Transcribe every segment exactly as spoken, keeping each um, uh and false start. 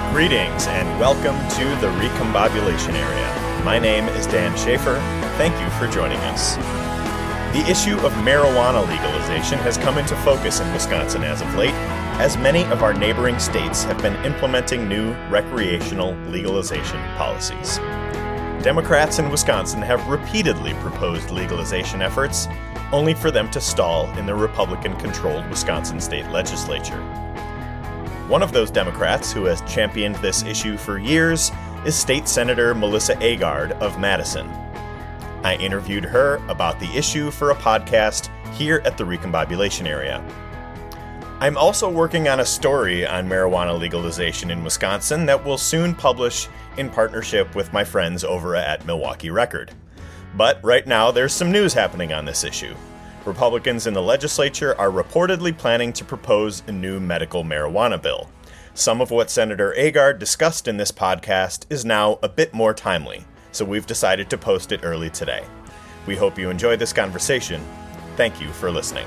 Greetings and welcome to the Recombobulation Area. My name is Dan Schaefer. Thank you for joining us. The issue of marijuana legalization has come into focus in Wisconsin as of late, as many of our neighboring states have been implementing new recreational legalization policies. Democrats in Wisconsin have repeatedly proposed legalization efforts, only for them to stall in the Republican-controlled Wisconsin state legislature. One of those Democrats who has championed this issue for years is State Senator Melissa Agard of Madison. I interviewed her about the issue for a podcast here at the Recombobulation Area. I'm also working on a story on marijuana legalization in Wisconsin that will soon publish in partnership with my friends over at Milwaukee Record. But right now, there's some news happening on this issue. Republicans in the legislature are reportedly planning to propose a new medical marijuana bill. Some of what Senator Agard discussed in this podcast is now a bit more timely, so we've decided to post it early today. We hope you enjoy this conversation. Thank you for listening.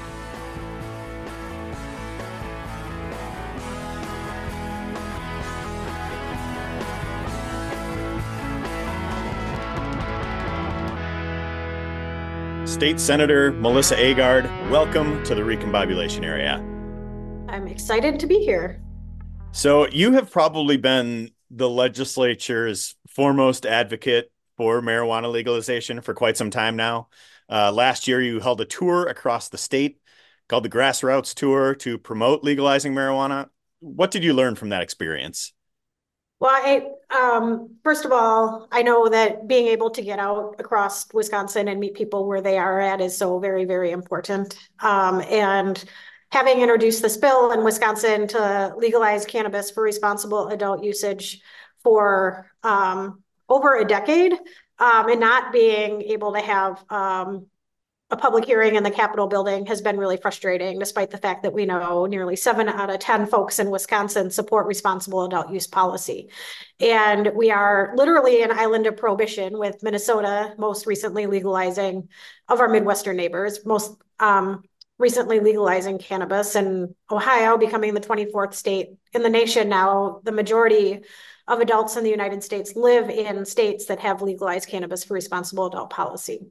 State Senator Melissa Agard, welcome to the Recombobulation Area. I'm excited to be here. So you have probably been the legislature's foremost advocate for marijuana legalization for quite some time now. Uh, last year, you held a tour across the state called the Grassroots Tour to promote legalizing marijuana. What did you learn from that experience? Well, I, um, first of all, I know that being able to get out across Wisconsin and meet people where they are at is so very, very important. Um, and having introduced this bill in Wisconsin to legalize cannabis for responsible adult usage for um, over a decade, um, and not being able to have um, a public hearing in the Capitol building has been really frustrating, despite the fact that we know nearly seven out of ten folks in Wisconsin support responsible adult use policy. And we are literally an island of prohibition, with Minnesota most recently legalizing, of our Midwestern neighbors, most um, recently legalizing cannabis, and Ohio becoming the twenty-fourth state in the nation now. The majority of adults in the United States live in states that have legalized cannabis for responsible adult policy.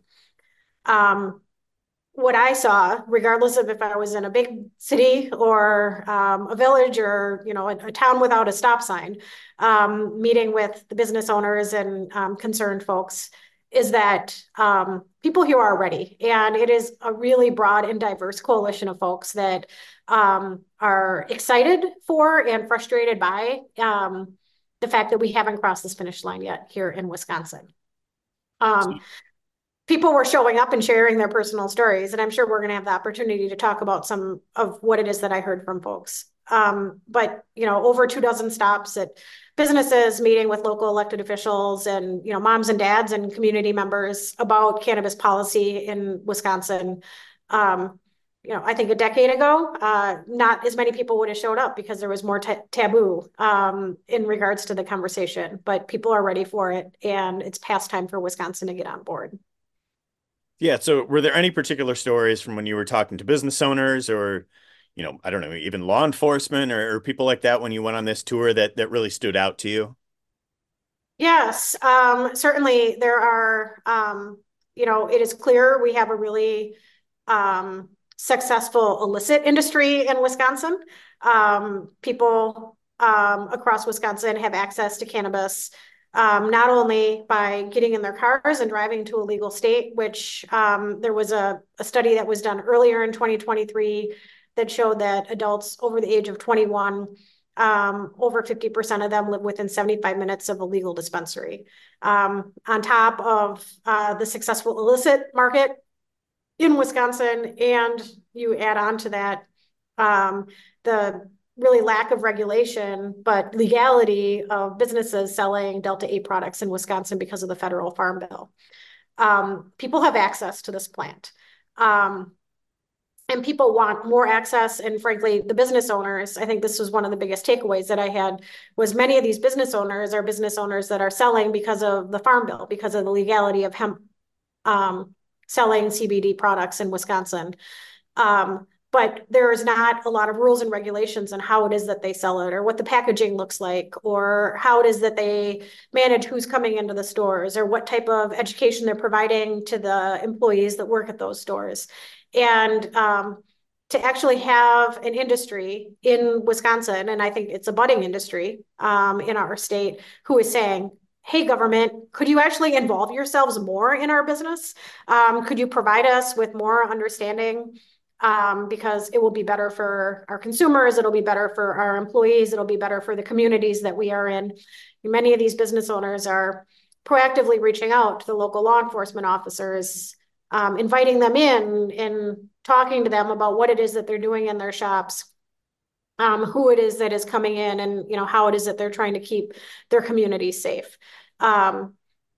Um, What I saw, regardless of if I was in a big city or um, a village or, you know, a, a town without a stop sign, um, meeting with the business owners and um, concerned folks, is that um, people here are ready. And it is a really broad and diverse coalition of folks that um, are excited for and frustrated by um, the fact that we haven't crossed this finish line yet here in Wisconsin. Um, People were showing up and sharing their personal stories, and I'm sure we're going to have the opportunity to talk about some of what it is that I heard from folks. Um, but, you know, over two dozen stops at businesses, meeting with local elected officials and, you know, moms and dads and community members about cannabis policy in Wisconsin. Um, you know, I think a decade ago, uh, not as many people would have showed up because there was more t- taboo um, in regards to the conversation, but people are ready for it, and it's past time for Wisconsin to get on board. Yeah. So were there any particular stories from when you were talking to business owners or, you know, I don't know, even law enforcement or, or people like that when you went on this tour that, that really stood out to you? Yes, um, certainly there are, um, you know, it is clear we have a really um, successful illicit industry in Wisconsin. Um, people um, across Wisconsin have access to cannabis, um, not only by getting in their cars and driving to a legal state, which um, there was a, a study that was done earlier in twenty twenty-three that showed that adults over the age of twenty-one, um, over fifty percent of them live within seventy-five minutes of a legal dispensary. Um, on top of uh, the successful illicit market in Wisconsin, and you add on to that um, the really lack of regulation, but legality of businesses selling Delta eight products in Wisconsin because of the federal farm bill. Um, people have access to this plant. Um, and people want more access. And frankly, the business owners, I think this was one of the biggest takeaways that I had, was many of these business owners are business owners that are selling because of the farm bill, because of the legality of hemp um, selling C B D products in Wisconsin. Um, but there is not a lot of rules and regulations on how it is that they sell it or what the packaging looks like or how it is that they manage who's coming into the stores or what type of education they're providing to the employees that work at those stores. And um, to actually have an industry in Wisconsin, and I think it's a budding industry um, in our state, who is saying, hey, government, could you actually involve yourselves more in our business? Um, could you provide us with more understanding? Um, because it will be better for our consumers, it'll be better for our employees, it'll be better for the communities that we are in. Many of these business owners are proactively reaching out to the local law enforcement officers, um, inviting them in and talking to them about what it is that they're doing in their shops, um, who it is that is coming in, and you know how it is that they're trying to keep their communities safe. Um,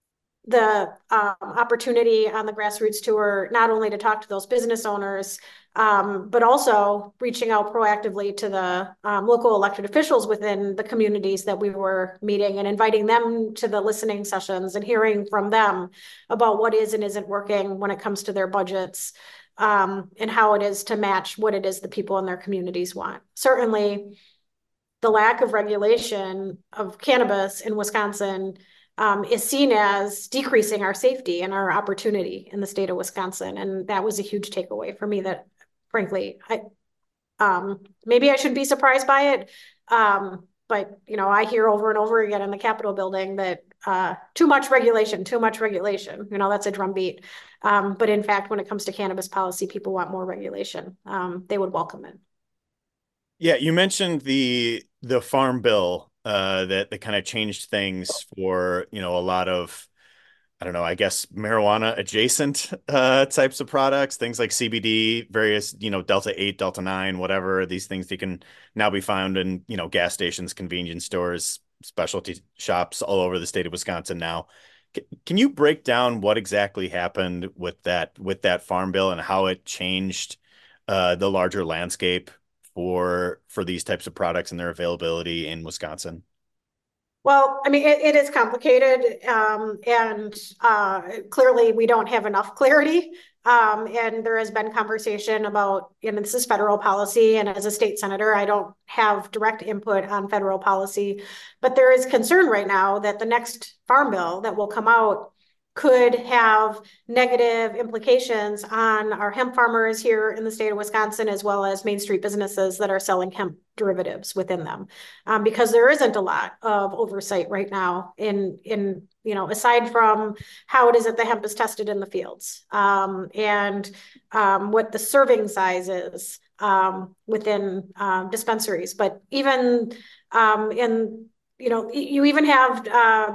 the um, opportunity on the grassroots tour, not only to talk to those business owners, um, but also reaching out proactively to the um, local elected officials within the communities that we were meeting and inviting them to the listening sessions and hearing from them about what is and isn't working when it comes to their budgets, um, and how it is to match what it is the people in their communities want. Certainly, the lack of regulation of cannabis in Wisconsin Um, is seen as decreasing our safety and our opportunity in the state of Wisconsin. And that was a huge takeaway for me that, frankly, I um, maybe I should be surprised by it. Um, but, you know, I hear over and over again in the Capitol building that uh, too much regulation, too much regulation. You know, that's a drumbeat. Um, but in fact, when it comes to cannabis policy, people want more regulation. Um, they would welcome it. Yeah, you mentioned the the farm bill uh, that that kind of changed things for, you know, a lot of, I don't know, I guess marijuana adjacent uh, types of products, things like C B D, various, you know, Delta eight, Delta nine, whatever, these things that can now be found in, you know, gas stations, convenience stores, specialty shops all over the state of Wisconsin now. C- Can you break down what exactly happened with that with that farm bill and how it changed uh, the larger landscape for for these types of products and their availability in Wisconsin? Well, I mean, it, it is complicated, um, and uh, clearly we don't have enough clarity. Um, and there has been conversation about, and this is federal policy, and as a state senator, I don't have direct input on federal policy, but there is concern right now that the next farm bill that will come out could have negative implications on our hemp farmers here in the state of Wisconsin, as well as Main Street businesses that are selling hemp derivatives within them, um, because there isn't a lot of oversight right now in in you know aside from how it is that the hemp is tested in the fields, um, and um, what the serving size is um, within um, dispensaries, but even um, in you know you even have uh,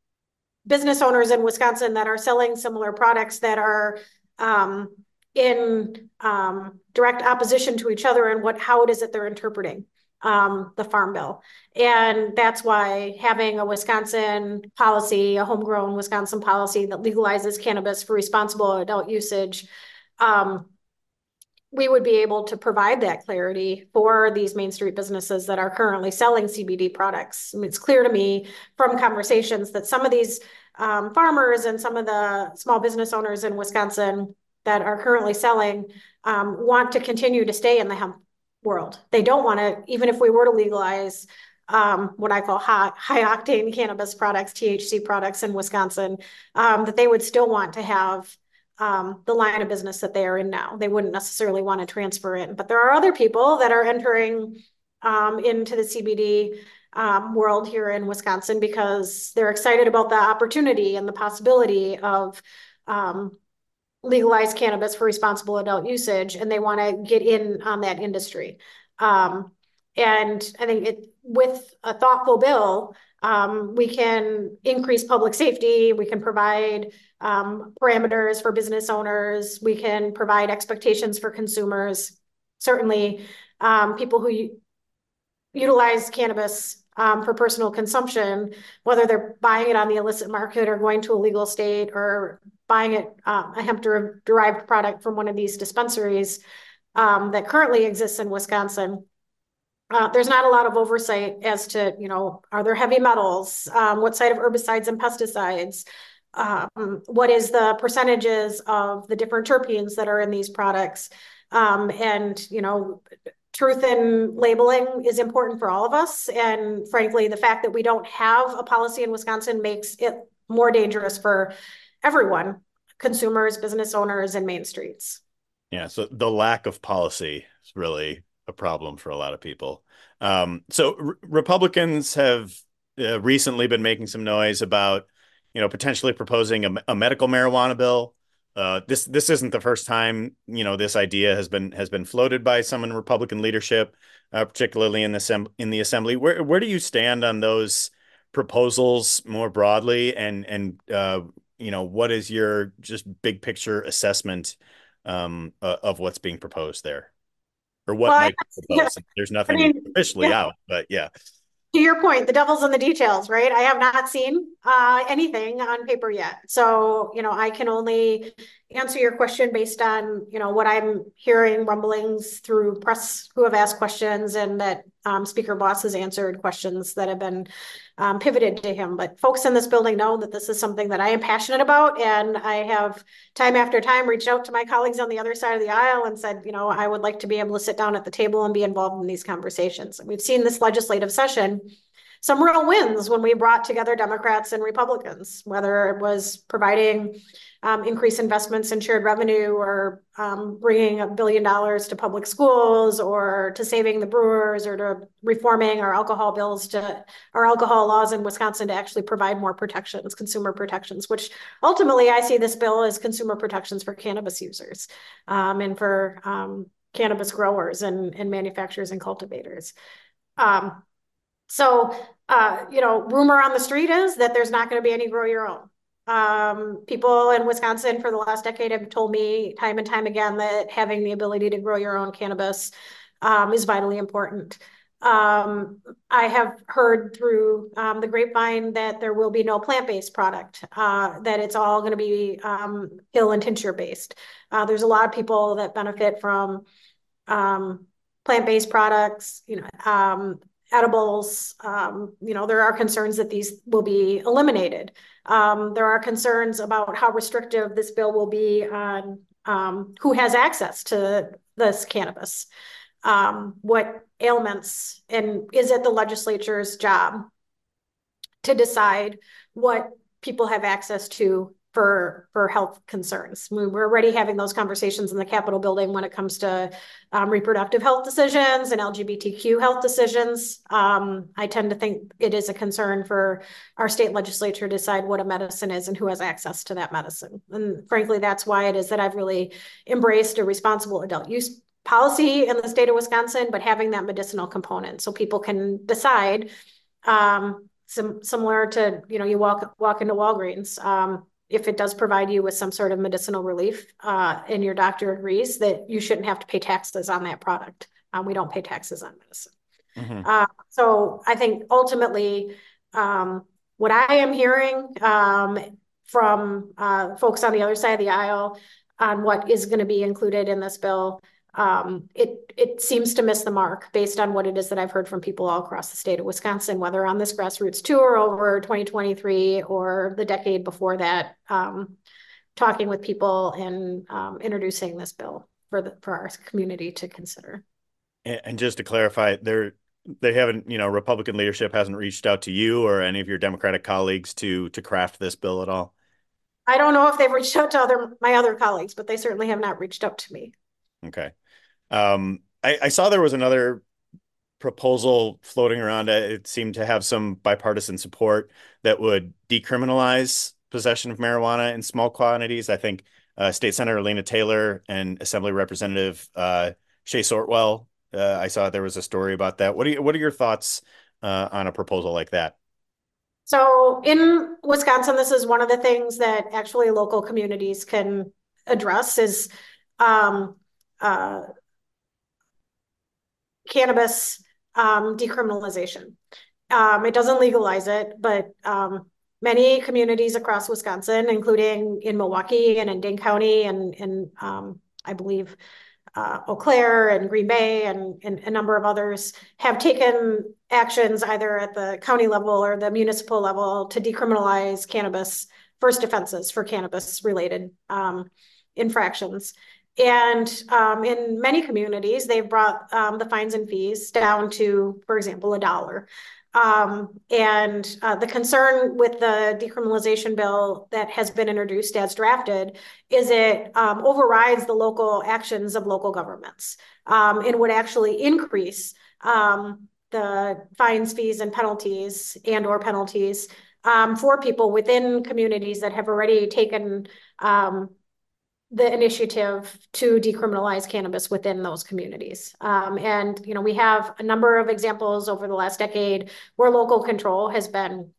business owners in Wisconsin that are selling similar products that are um, in um, direct opposition to each other and what how it is that they're interpreting um, the farm bill. And that's why having a Wisconsin policy, a homegrown Wisconsin policy that legalizes cannabis for responsible adult usage, um, we would be able to provide that clarity for these Main Street businesses that are currently selling C B D products. I mean, it's clear to me from conversations that some of these um, farmers and some of the small business owners in Wisconsin that are currently selling um, want to continue to stay in the hemp world. They don't want to, even if we were to legalize um, what I call high, high octane cannabis products, T H C products in Wisconsin, um, that they would still want to have um, the line of business that they are in now. They wouldn't necessarily want to transfer it. But there are other people that are entering um, into the C B D um, world here in Wisconsin because they're excited about the opportunity and the possibility of um, legalized cannabis for responsible adult usage, and they want to get in on that industry. Um, and I think it with a thoughtful bill, um, we can increase public safety. We can provide um, parameters for business owners. We can provide expectations for consumers. Certainly, um, people who utilize cannabis um, for personal consumption, whether they're buying it on the illicit market or going to a legal state or buying it, um, a hemp der derived product from one of these dispensaries um, that currently exists in Wisconsin. Uh, there's not a lot of oversight as to, you know, are there heavy metals? Um, what side of herbicides and pesticides? Um, what is the percentages of the different terpenes that are in these products? Um, and, you know, truth in labeling is important for all of us. And frankly, the fact that we don't have a policy in Wisconsin makes it more dangerous for everyone, consumers, business owners, and main streets. Yeah, so the lack of policy is really a problem for a lot of people. Um, so r Republicans have uh, recently been making some noise about, you know, potentially proposing a, a medical marijuana bill. Uh, this this isn't the first time, you know, this idea has been has been floated by some in Republican leadership, uh, particularly in the sem in the assembly. Where where do you stand on those proposals more broadly, and and uh, you know, what is your just big picture assessment um, uh, of what's being proposed there, or what Well, I, might be yeah, proposed? There's I nothing mean, officially yeah. out, but yeah. To your point, the devil's in the details, right? I have not seen uh, anything on paper yet. So, you know, I can only answer your question based on, you know, what I'm hearing rumblings through press who have asked questions, and that um, Speaker Boss has answered questions that have been um, pivoted to him. But folks in this building know that this is something that I am passionate about. And I have time after time reached out to my colleagues on the other side of the aisle and said, you know, I would like to be able to sit down at the table and be involved in these conversations. And we've seen this legislative session some real wins when we brought together Democrats and Republicans, whether it was providing um, increased investments in shared revenue, or um, bringing a billion dollars to public schools, or to saving the brewers, or to reforming our alcohol bills, to our alcohol laws in Wisconsin to actually provide more protections, consumer protections, which ultimately I see this bill as consumer protections for cannabis users um, and for um, cannabis growers and, and manufacturers and cultivators. Um, so, uh, you know, rumor on the street is that there's not going to be any grow your own. Um, people in Wisconsin for the last decade have told me time and time again that having the ability to grow your own cannabis um, is vitally important. Um, I have heard through um, the grapevine that there will be no plant-based product, uh, that it's all going to be um, pill and tincture based. Uh, there's a lot of people that benefit from um, plant-based products, you know, um, edibles. Um, you know, there are concerns that these will be eliminated. Um, there are concerns about how restrictive this bill will be on um, who has access to this cannabis, um, what ailments, and is it the legislature's job to decide what people have access to for for health concerns. We're already having those conversations in the Capitol building when it comes to um, reproductive health decisions and L G B T Q health decisions. Um, I tend to think it is a concern for our state legislature to decide what a medicine is and who has access to that medicine. And frankly, that's why it is that I've really embraced a responsible adult use policy in the state of Wisconsin, but having that medicinal component so people can decide, um, some, similar to, you know, you walk walk into Walgreens, um, if it does provide you with some sort of medicinal relief, uh, and your doctor agrees that you shouldn't have to pay taxes on that product. Um, we don't pay taxes on medicine. Mm-hmm. Uh, so I think ultimately, um, what I am hearing um, from uh, folks on the other side of the aisle on what is going to be included in this bill, um, it it seems to miss the mark based on what it is that I've heard from people all across the state of Wisconsin, whether on this grassroots tour over twenty twenty-three or the decade before that, um, talking with people and um, introducing this bill for the for our community to consider. And, and just to clarify, there they haven't, you know, Republican leadership hasn't reached out to you or any of your Democratic colleagues to to craft this bill at all. I don't know if they've reached out to other my other colleagues, but they certainly have not reached out to me. Okay. Um, I, I saw there was another proposal floating around. It seemed to have some bipartisan support that would decriminalize possession of marijuana in small quantities. I think uh, State Senator Lena Taylor and Assembly Representative uh, Shay Sortwell. Uh, I saw there was a story about that. What are you, what are your thoughts uh, on a proposal like that? So in Wisconsin, this is one of the things that actually local communities can address is um, uh, cannabis um, decriminalization. Um, it doesn't legalize it, but um, many communities across Wisconsin, including in Milwaukee and in Dane County and, and um, I believe uh, Eau Claire and Green Bay and, and a number of others, have taken actions either at the county level or the municipal level to decriminalize cannabis first offenses for cannabis related um, infractions. And um, in many communities, they've brought um, the fines and fees down to, for example, a dollar. Um, and uh, the concern with the decriminalization bill that has been introduced as drafted is it um, overrides the local actions of local governments um, and would actually increase um, the fines, fees, and penalties and or penalties um, for people within communities that have already taken um, the initiative to decriminalize cannabis within those communities. Um, and, you know, we have a number of examples over the last decade where local control has been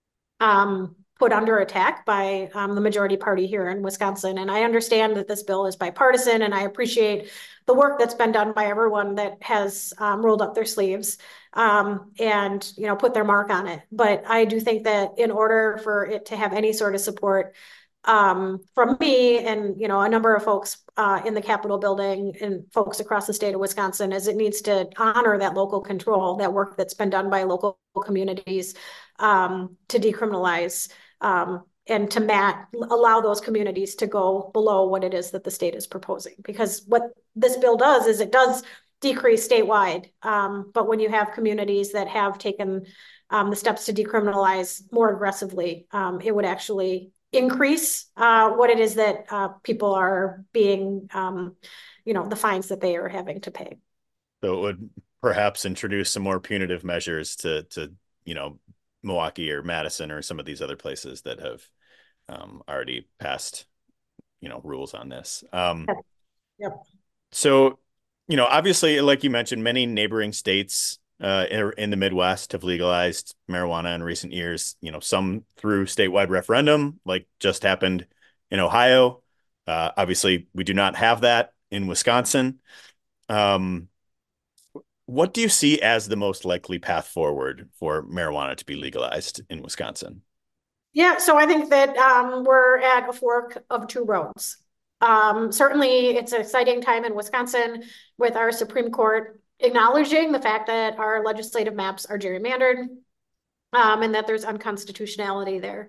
um, put under attack by um, the majority party here in Wisconsin. And I understand that this bill is bipartisan, and I appreciate the work that's been done by everyone that has um, rolled up their sleeves um, and, you know, put their mark on it. But I do think that in order for it to have any sort of support um, from me and, you know, a number of folks uh, in the Capitol building and folks across the state of Wisconsin, is it needs to honor that local control, that work that's been done by local communities um, to decriminalize um, and to mat, allow those communities to go below what it is that the state is proposing. Because what this bill does is it does decrease statewide. Um, but when you have communities that have taken um, the steps to decriminalize more aggressively, um, it would actually increase uh, what it is that uh, people are being, um, you know, the fines that they are having to pay. So it would perhaps introduce some more punitive measures to, to, you know, Milwaukee or Madison or some of these other places that have um, already passed, you know, rules on this. Um, Yep. Yep. So, you know, obviously, like you mentioned, many neighboring states uh, in, in the Midwest have legalized marijuana in recent years, you know, some through statewide referendum, like just happened in Ohio. Uh, obviously, we do not have that in Wisconsin. Um, what do you see as the most likely path forward for marijuana to be legalized in Wisconsin? Yeah, so I think that um, we're at a fork of two roads. Um, certainly, it's an exciting time in Wisconsin with our Supreme Court acknowledging the fact that our legislative maps are gerrymandered um, and that there's unconstitutionality there.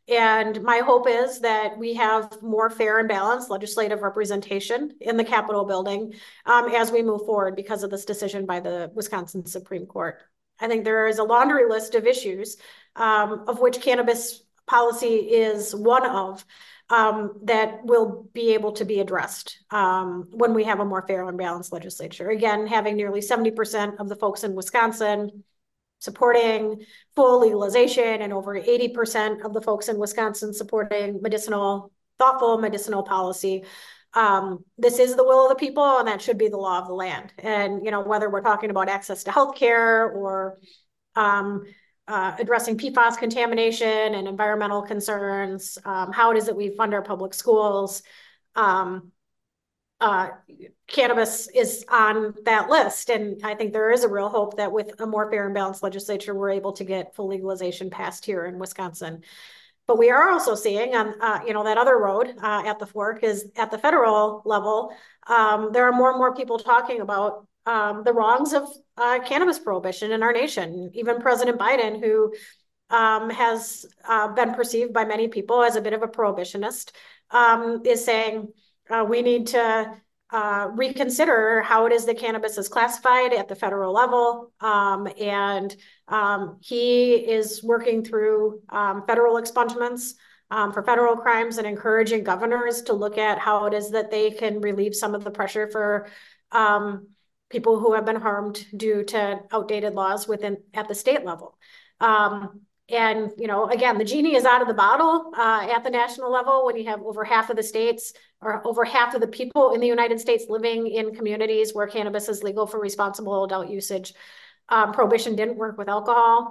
And my hope is that we have more fair and balanced legislative representation in the Capitol building um, as we move forward because of this decision by the Wisconsin Supreme Court. I think there is a laundry list of issues um, of which cannabis policy is one of um, that will be able to be addressed um, when we have a more fair and balanced legislature. Again, having nearly seventy percent of the folks in Wisconsin supporting full legalization and over eighty percent of the folks in Wisconsin supporting medicinal, thoughtful medicinal policy. Um, this is the will of the people, and that should be the law of the land. And, you know, whether we're talking about access to healthcare or um, uh, addressing P FAS contamination and environmental concerns, um, how it is that we fund our public schools, um, uh, cannabis is on that list. And I think there is a real hope that with a more fair and balanced legislature, we're able to get full legalization passed here in Wisconsin. But we are also seeing on, uh, you know, that other road uh, at the fork is at the federal level. Um, there are more and more people talking about um, the wrongs of uh, cannabis prohibition in our nation. Even President Biden, who um, has uh, been perceived by many people as a bit of a prohibitionist, um, is saying uh, we need to uh, reconsider how it is that cannabis is classified at the federal level. Um, and um, he is working through um, federal expungements um, for federal crimes and encouraging governors to look at how it is that they can relieve some of the pressure for um, people who have been harmed due to outdated laws within at the state level. Um, And, you know, again, the genie is out of the bottle uh, at the national level when you have over half of the states or over half of the people in the United States living in communities where cannabis is legal for responsible adult usage. Um, prohibition didn't work with alcohol.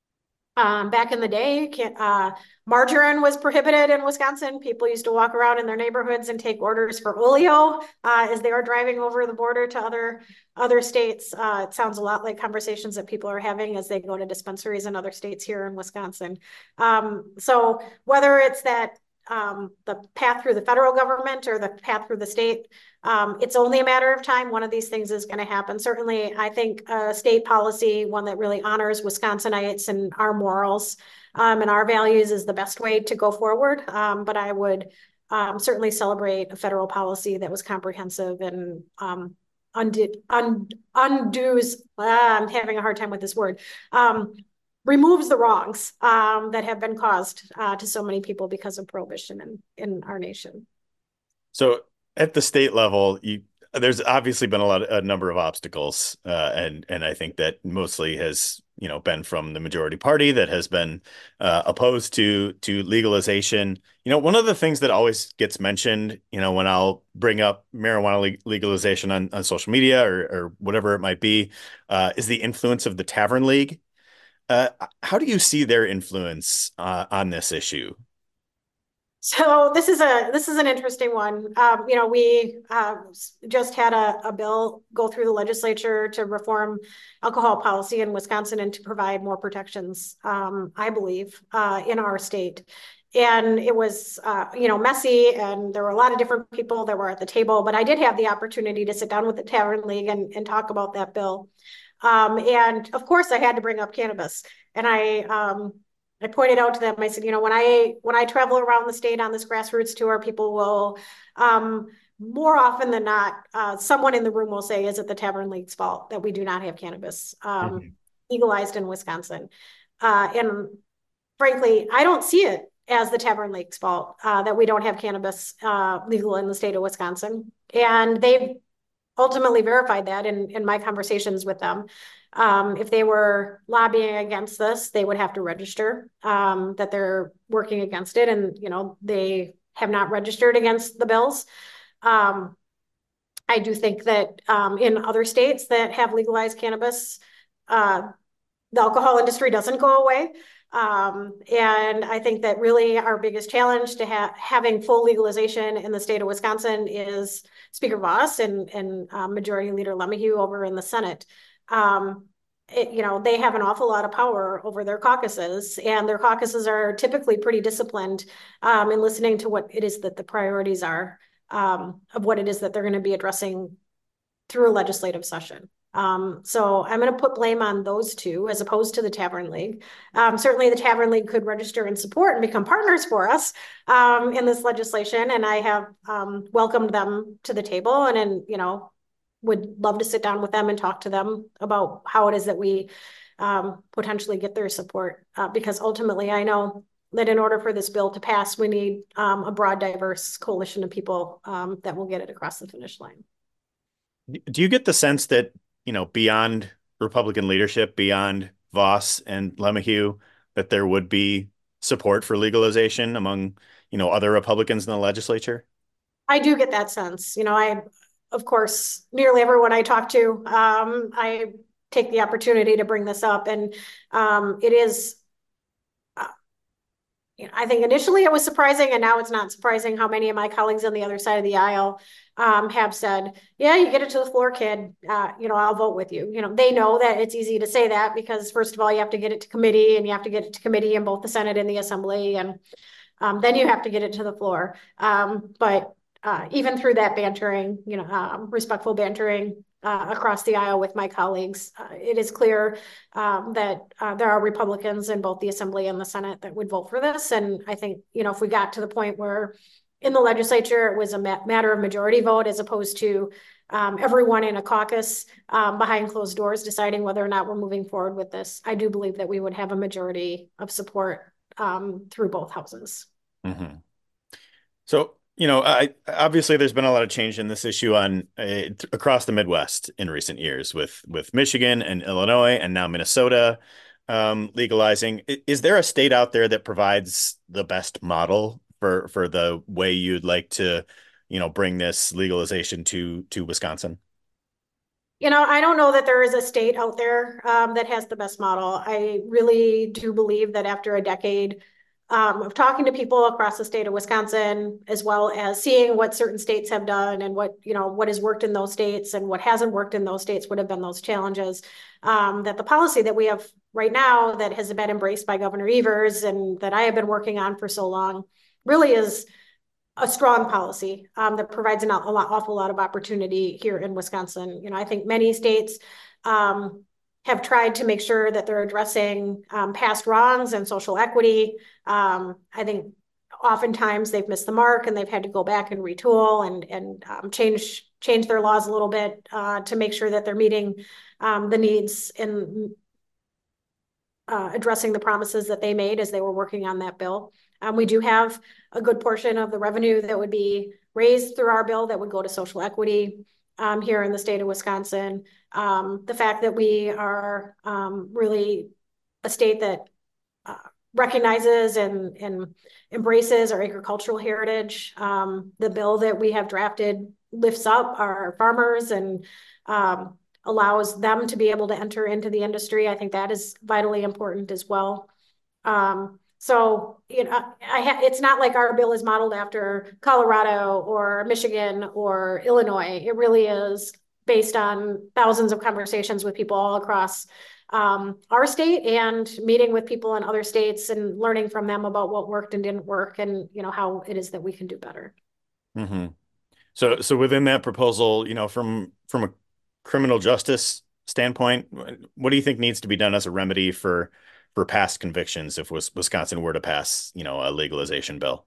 Um, back in the day, uh, margarine was prohibited in Wisconsin. People used to walk around in their neighborhoods and take orders for oleo uh, as they were driving over the border to other other states. Uh, it sounds a lot like conversations that people are having as they go to dispensaries in other states here in Wisconsin. Um, so whether it's that um, the path through the federal government or the path through the state, um, it's only a matter of time. One of these things is going to happen. Certainly, I think a state policy, one that really honors Wisconsinites and our morals um, and our values, is the best way to go forward. Um, but I would um, certainly celebrate a federal policy that was comprehensive and um, undo, un, undoes, ah, I'm having a hard time with this word, um, removes the wrongs um, that have been caused uh, to so many people because of prohibition in, in our nation. So at the state level, you there's obviously been a lot a number of obstacles, uh, and and I think that mostly has you know been from the majority party that has been uh, opposed to to legalization. You know, one of the things that always gets mentioned, you know, when I'll bring up marijuana le legalization on on social media or or whatever it might be, uh, is the influence of the Tavern League. Uh, how do you see their influence uh, on this issue? So this is a this is an interesting one. Um, you know, we uh, just had a, a bill go through the legislature to reform alcohol policy in Wisconsin and to provide more protections, um, I believe, uh, in our state. And it was, uh, you know, messy, and there were a lot of different people that were at the table. But I did have the opportunity to sit down with the Tavern League and, and talk about that bill. Um, and of course, I had to bring up cannabis, and I. Um, I pointed out to them, I said, you know, when I when I travel around the state on this grassroots tour, people will, um, more often than not, uh, someone in the room will say, is it the Tavern League's fault that we do not have cannabis um, Mhm. legalized in Wisconsin? Uh, and frankly, I don't see it as the Tavern League's fault uh, that we don't have cannabis uh, legal in the state of Wisconsin. And they've ultimately verified that in, in my conversations with them. Um, if they were lobbying against this, they would have to register um, that they're working against it. And, you know, they have not registered against the bills. Um, I do think that um, in other states that have legalized cannabis, uh, the alcohol industry doesn't go away. Um, and I think that really our biggest challenge to ha having full legalization in the state of Wisconsin is Speaker Voss and, and uh, Majority Leader LeMahieu over in the Senate. Um, it, you know, they have an awful lot of power over their caucuses, and their caucuses are typically pretty disciplined um, in listening to what it is that the priorities are um, of what it is that they're going to be addressing through a legislative session. Um, so I'm going to put blame on those two as opposed to the Tavern League. Um, certainly the Tavern League could register and support and become partners for us um, in this legislation. And I have um, welcomed them to the table and, and, you know, would love to sit down with them and talk to them about how it is that we um, potentially get their support. Uh, because ultimately I know that in order for this bill to pass, we need um, a broad, diverse coalition of people um, that will get it across the finish line. Do you get the sense that, you know, beyond Republican leadership, beyond Voss and LeMahieu, that there would be support for legalization among, you know, other Republicans in the legislature? I do get that sense. You know, I, of course, nearly everyone I talk to, um, I take the opportunity to bring this up. And um, it is, uh, you know, I think initially it was surprising, and now it's not surprising how many of my colleagues on the other side of the aisle um, have said, yeah, you get it to the floor, kid. Uh, you know, I'll vote with you. You know, they know that it's easy to say that because, first of all, you have to get it to committee, and you have to get it to committee in both the Senate and the Assembly. And um, then you have to get it to the floor. Um, but uh, even through that bantering, you know, um, respectful bantering uh, across the aisle with my colleagues, uh, it is clear um, that uh, there are Republicans in both the Assembly and the Senate that would vote for this. And I think, you know, if we got to the point where in the legislature it was a ma matter of majority vote as opposed to um, everyone in a caucus um, behind closed doors deciding whether or not we're moving forward with this, I do believe that we would have a majority of support um, through both houses. Mm-hmm. So, you know, I obviously there's been a lot of change in this issue on uh, across the Midwest in recent years with with Michigan and Illinois and now Minnesota um, legalizing. Is there a state out there that provides the best model for for the way you'd like to, you know, bring this legalization to to Wisconsin? You know, I don't know that there is a state out there um, that has the best model. I really do believe that after a decade um, of talking to people across the state of Wisconsin, as well as seeing what certain states have done and what, you know, what has worked in those states and what hasn't worked in those states would have been those challenges, um, that the policy that we have right now that has been embraced by Governor Evers and that I have been working on for so long really is a strong policy um, that provides an, a lot, awful lot of opportunity here in Wisconsin. You know, I think many states um, have tried to make sure that they're addressing um, past wrongs and social equity. Um, I think oftentimes they've missed the mark and they've had to go back and retool and and um, change change their laws a little bit uh, to make sure that they're meeting um, the needs and uh, addressing the promises that they made as they were working on that bill. Um, we do have a good portion of the revenue that would be raised through our bill that would go to social equity um, here in the state of Wisconsin. Um, the fact that we are um, really a state that uh, recognizes and, and embraces our agricultural heritage. Um, the bill that we have drafted lifts up our farmers and um, allows them to be able to enter into the industry. I think that is vitally important as well. Um, so, you know, I ha- it's not like our bill is modeled after Colorado or Michigan or Illinois. It really is based on thousands of conversations with people all across um, our state and meeting with people in other states and learning from them about what worked and didn't work and, you know, how it is that we can do better. Mm-hmm. So, so within that proposal, you know, from from a criminal justice standpoint, what do you think needs to be done as a remedy for for past convictions if Wisconsin were to pass, you know, a legalization bill?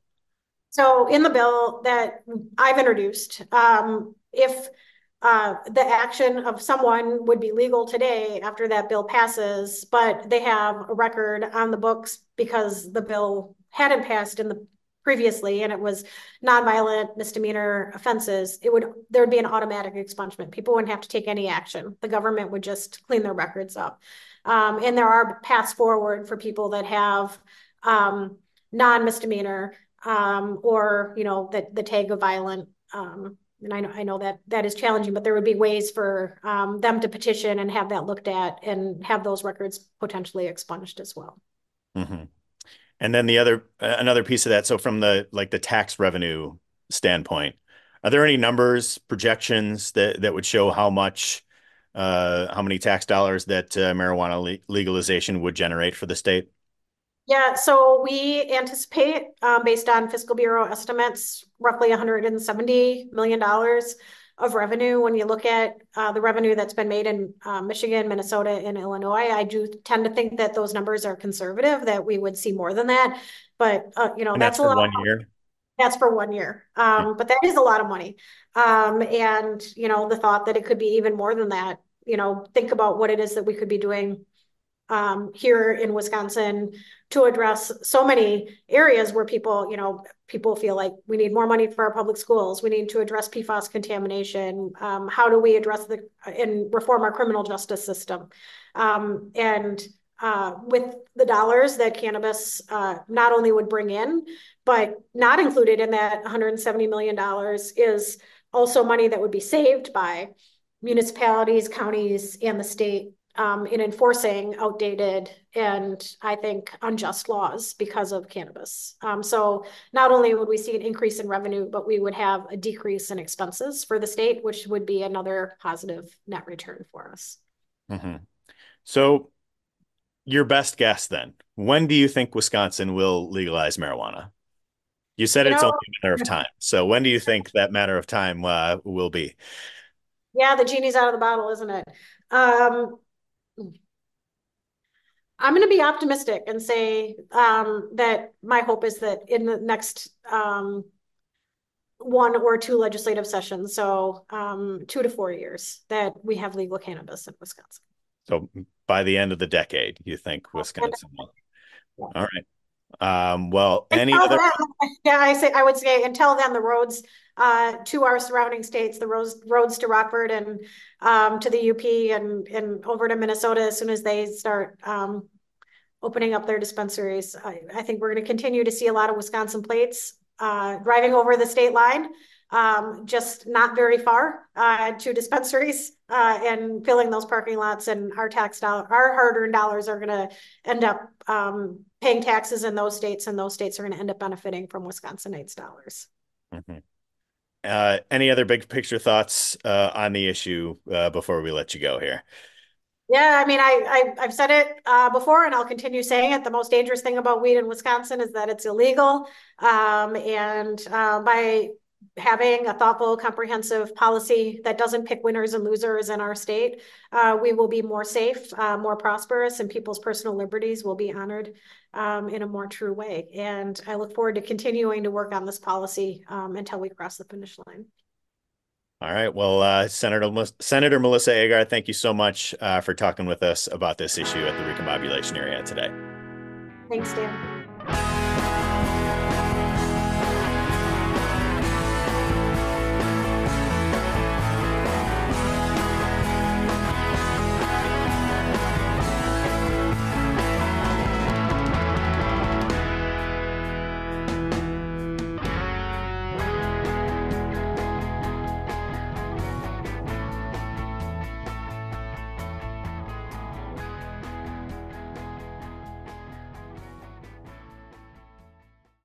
So in the bill that I've introduced, um, if uh, the action of someone would be legal today after that bill passes, but they have a record on the books because the bill hadn't passed in the previously and it was nonviolent misdemeanor offenses, it would there would be an automatic expungement. People wouldn't have to take any action. The government would just clean their records up. Um, and there are paths forward for people that have um, non-misdemeanor um, or, you know, the, the tag of violent. Um, and I know, I know that that is challenging, but there would be ways for um, them to petition and have that looked at and have those records potentially expunged as well. Mm-hmm. And then the other, another piece of that. So from the, like the tax revenue standpoint, are there any numbers, projections that, that would show how much, uh, how many tax dollars that uh, marijuana le legalization would generate for the state? Yeah, so we anticipate, um, based on Fiscal Bureau estimates, roughly one hundred seventy million dollars of revenue. When you look at uh, the revenue that's been made in uh, Michigan, Minnesota, and Illinois, I do tend to think that those numbers are conservative, that we would see more than that. But, uh, you know, And that's that's a for lot. one year. That's for one year. Yeah. Um, but that is a lot of money. Um, and, you know, the thought that it could be even more than that, you know, think about what it is that we could be doing um, here in Wisconsin to address so many areas where people, you know, people feel like we need more money for our public schools. We need to address P FAS contamination. Um, how do we address the and reform our criminal justice system? Um, and uh, with the dollars that cannabis uh, not only would bring in, but not included in that one hundred seventy million dollars is also money that would be saved by municipalities, counties, and the state um, in enforcing outdated and I think unjust laws because of cannabis. Um, so not only would we see an increase in revenue, but we would have a decrease in expenses for the state, which would be another positive net return for us. Mm-hmm. So your best guess then, when do you think Wisconsin will legalize marijuana? You said You it's know, only a matter of time. So when do you think that matter of time uh, will be? yeah, the genie's out of the bottle, isn't it? Um, I'm going to be optimistic and say um, that my hope is that in the next um, one or two legislative sessions, so um, two to four years, that we have legal cannabis in Wisconsin. So by the end of the decade, you think Wisconsin will? Yeah. All right. Um, well, any Until other? then, yeah, I say I would say until then, the roads uh, to our surrounding states, the roads roads to Rockford and um, to the U P and and over to Minnesota, as soon as they start um, opening up their dispensaries, I, I think we're going to continue to see a lot of Wisconsin plates uh, driving over the state line, um, just not very far uh, to dispensaries uh, and filling those parking lots. And our tax dollar, our hard-earned dollars are going to end up um, paying taxes in those states, and those states are going to end up benefiting from Wisconsinites' dollars. Mm-hmm. Uh, any other big picture thoughts uh, on the issue uh, before we let you go here? Yeah, I mean, I, I I've said it uh, before, and I'll continue saying it. The most dangerous thing about weed in Wisconsin is that it's illegal, um, and uh, by having a thoughtful, comprehensive policy that doesn't pick winners and losers in our state, uh, we will be more safe, uh, more prosperous, and people's personal liberties will be honored um, in a more true way. And I look forward to continuing to work on this policy um, until we cross the finish line. All right. Well, uh, Senator Senator Melissa Agar, thank you so much uh, for talking with us about this issue at the recombobulation area today. Thanks, Dan.